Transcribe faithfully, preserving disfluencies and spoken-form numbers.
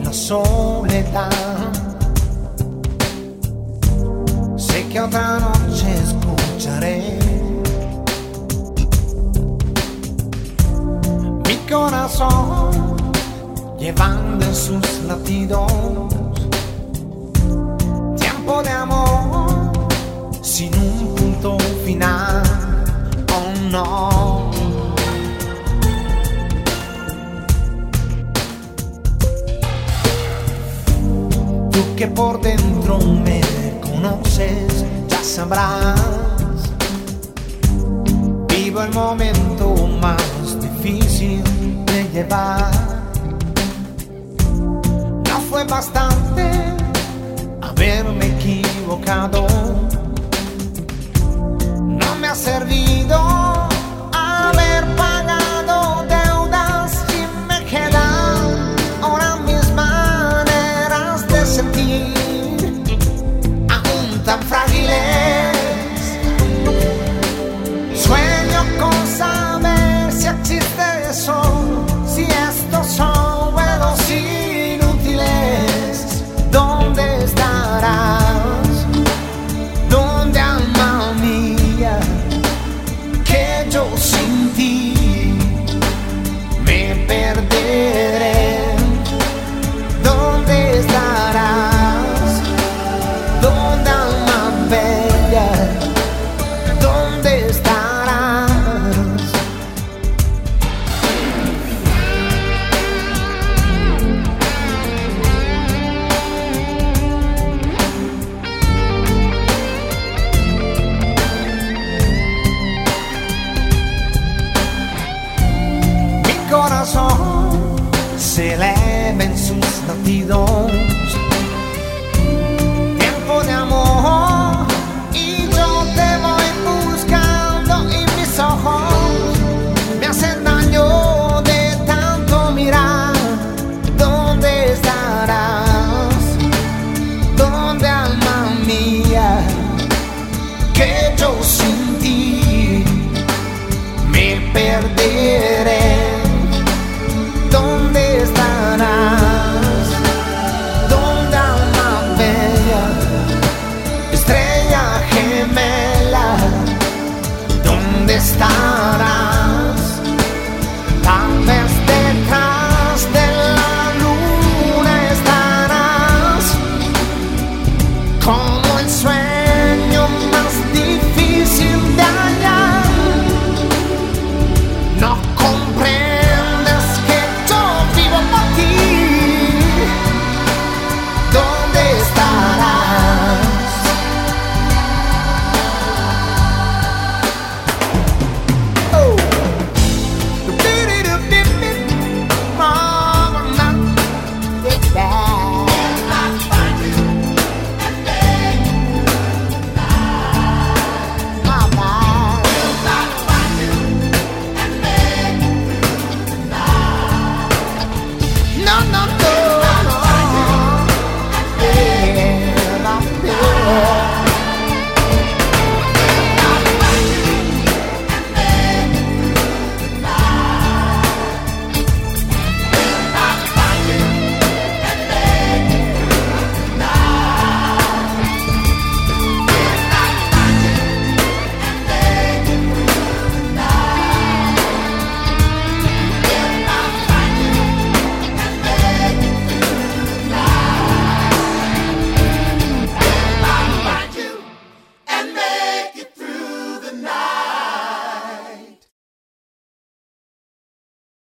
la soledad. Sé que otra noche escucharé mi corazón llevando en sus latidos tiempo de amor sin un punto final. Oh no. Tú que por dentro me conoces, ya sabrás. Vivo el momento más difícil de llevar. No fue bastante haberme equivocado. No me ha servido haber pagado deudas y me quedan ahora mis maneras de sentir aún tan frágiles. Sueño con saber si existe eso, si estos son vuelos inútiles. ¿Dónde estarás? ¿Dónde, alma mía? Que yo sin ti me perderé. ¿Dónde estarás? ¿Dónde, alma bella? ¿Dónde estarás? Mi corazón se eleva en sus latidos